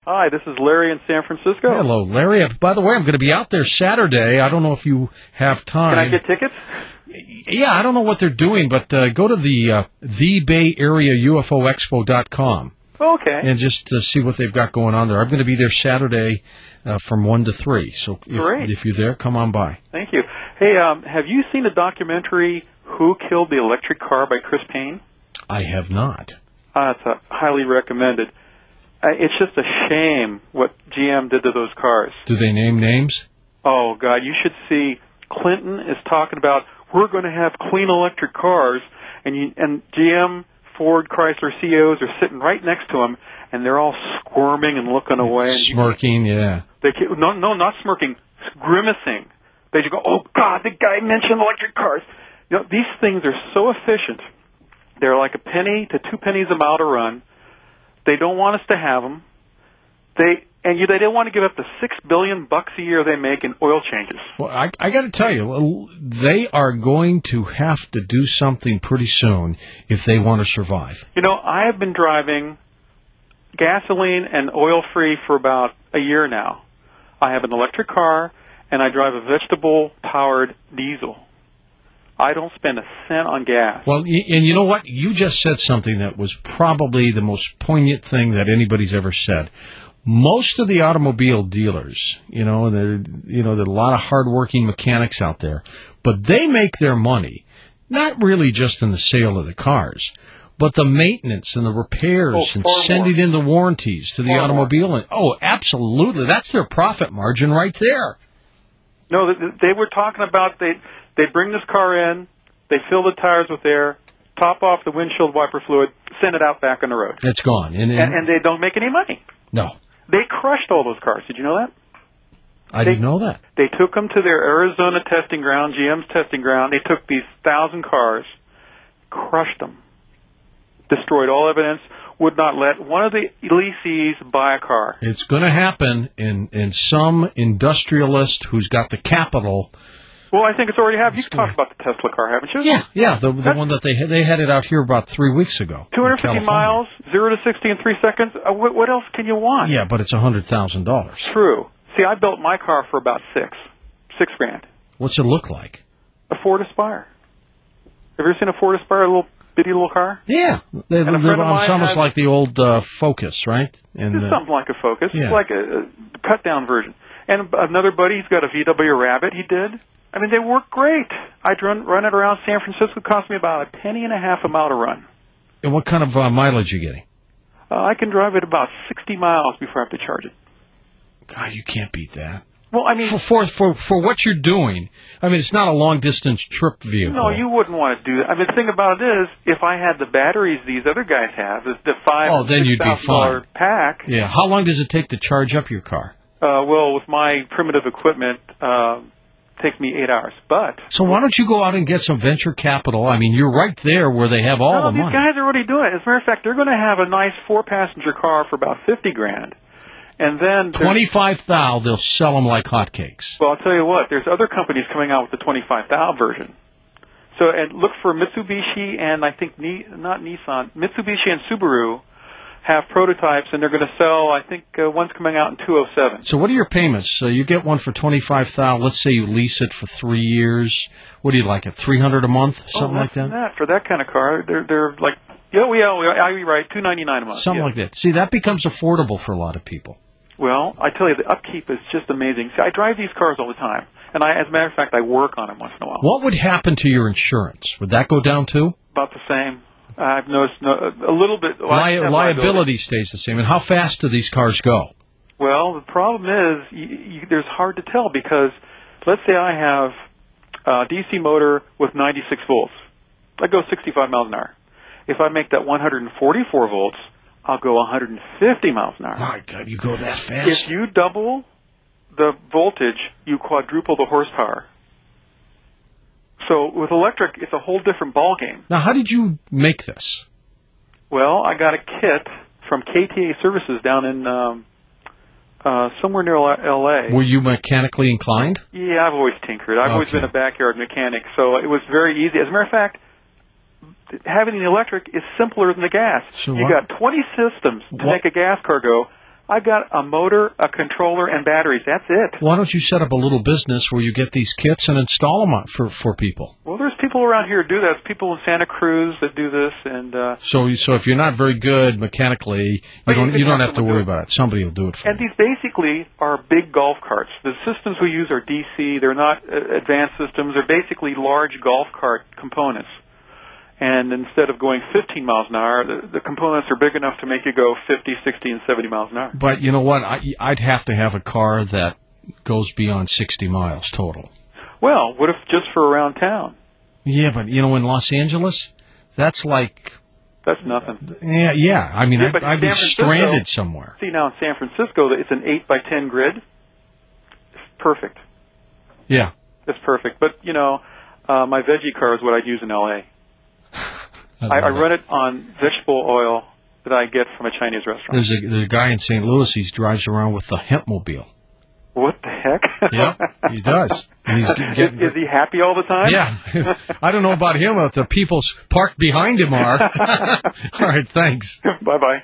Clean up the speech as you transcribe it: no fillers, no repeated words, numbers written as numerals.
Hi, this is Larry in San Francisco. Hello, Larry. By the way, I'm going to be out there Saturday. I don't know if you have time. Can I get tickets? Yeah, I don't know what they're doing, but go to the BayAreaUFOExpo.com. Okay. And just see what they've got going on there. I'm going to be there Saturday from 1 to 3. So if you're there, come on by. Thank you. Hey, have you seen the documentary Who Killed the Electric Car by Chris Payne? I have not. It's highly recommended. It's just a shame what GM did to those cars. Do they name names? Oh, God, you should see Clinton is talking about, we're going to have clean electric cars, and GM, Ford, Chrysler CEOs are sitting right next to him, and they're all squirming and looking away. Smirking, yeah. No, not smirking, grimacing. They just go, oh, God, the guy mentioned electric cars. You know, these things are so efficient. They're like a penny to 2 pennies a mile to run. They don't want us to have them. They don't want to give up the $6 billion a year they make in oil changes. Well, I got to tell you, they are going to have to do something pretty soon if they want to survive. You know, I have been driving gasoline and oil-free for about a year now. I have an electric car, and I drive a vegetable-powered diesel. I don't spend a cent on gas. Well, and you know what? You just said something that was probably the most poignant thing that anybody's ever said. Most of the automobile dealers, there are a lot of hardworking mechanics out there, but they make their money not really just in the sale of the cars, but the maintenance and the repairs and sending in the warranties to the automobile. Oh, absolutely. That's their profit margin right there. No, they were talking about they bring this car in, they fill the tires with air, top off the windshield wiper fluid, send it out back on the road. It's gone. And they don't make any money. No. They crushed all those cars. Did you know that? I didn't know that. They took them to their Arizona testing ground, GM's testing ground. They took these 1,000 cars, crushed them, destroyed all evidence, would not let one of the lessees buy a car. It's going to happen in some industrialist who's got the capital. Well, I think it's already happened. You've talked about the Tesla car, haven't you? Yeah, the one that they had it out here about 3 weeks ago. 250 miles, 0 to 60 in 3 seconds. What else can you want? Yeah, but it's $100,000. True. See, I built my car for about $6,000. What's it look like? A Ford Aspire. Have you ever seen a Ford Aspire, a little bitty little car? Yeah, it's almost like the old Focus, right? And it's something like a Focus. Yeah. It's like a cut-down version. And another buddy, he's got a VW Rabbit. He did. I mean, they work great. I'd run it around San Francisco. It cost me about $0.015 a mile to run. And what kind of mileage are you getting? I can drive it about 60 miles before I have to charge it. God, you can't beat that. Well, I mean, for what you're doing, I mean, it's not a long distance trip vehicle. No, you wouldn't want to do that. I mean, the thing about it is, if I had the batteries these other guys have, the $5,000 pack. Yeah. How long does it take to charge up your car? Well, with my primitive equipment, takes me 8 hours. But so why don't you go out and get some venture capital? I mean, you're right there where they have all the money. These guys are already doing it. As a matter of fact, they're going to have a nice 4-passenger car for about $50,000. And then $25,000, they'll sell them like hotcakes. Well, I'll tell you what. There's other companies coming out with the $25,000 version. So, and look for Mitsubishi and I think not Nissan. Mitsubishi and Subaru have prototypes, and they're going to sell. I think one's coming out in 2007. So, what are your payments? So you get one for $25,000. Let's say you lease it for 3 years. What do you like? At $300 a month, something like that. For that kind of car, they're like you're right, $299 a month. Something like that. See, that becomes affordable for a lot of people. Well, I tell you, the upkeep is just amazing. See, I drive these cars all the time, and as a matter of fact, I work on them once in a while. What would happen to your insurance? Would that go down too? About the same. I've noticed a little bit. Liability stays the same. And how fast do these cars go? Well, the problem is there's hard to tell because let's say I have a DC motor with 96 volts. I go 65 miles an hour. If I make that 144 volts, I'll go 150 miles an hour. My God, you go that fast? If you double the voltage, you quadruple the horsepower. So with electric, it's a whole different ballgame. Now, how did you make this? Well, I got a kit from KTA Services down in somewhere near L.A. Were you mechanically inclined? Yeah, I've always tinkered. I've always been a backyard mechanic, so it was very easy. As a matter of fact, having the electric is simpler than the gas. You got 20 systems to make a gas car go. I got a motor, a controller, and batteries. That's it. Why don't you set up a little business where you get these kits and install them for people? Well, there's people around here who do that. There's people in Santa Cruz that do this, and so if you're not very good mechanically, you don't have to worry about it. Somebody will do it for you. And these basically are big golf carts. The systems we use are DC. They're not advanced systems. They're basically large golf cart components. And instead of going 15 miles an hour, the components are big enough to make you go 50, 60, and 70 miles an hour. But you know what? I'd have to have a car that goes beyond 60 miles total. Well, what if just for around town? Yeah, but in Los Angeles, that's like... That's nothing. Yeah. I mean, I'd be stranded somewhere. See, now in San Francisco, it's an 8x10 grid. It's perfect. Yeah. It's perfect. But, my veggie car is what I'd use in L.A. I run it on vegetable oil that I get from a Chinese restaurant. There's a guy in St. Louis, he drives around with the hempmobile. What the heck? Yeah, he does. And he's is he happy all the time? Yeah. I don't know about him, but the people parked behind him are. All right, thanks. Bye-bye.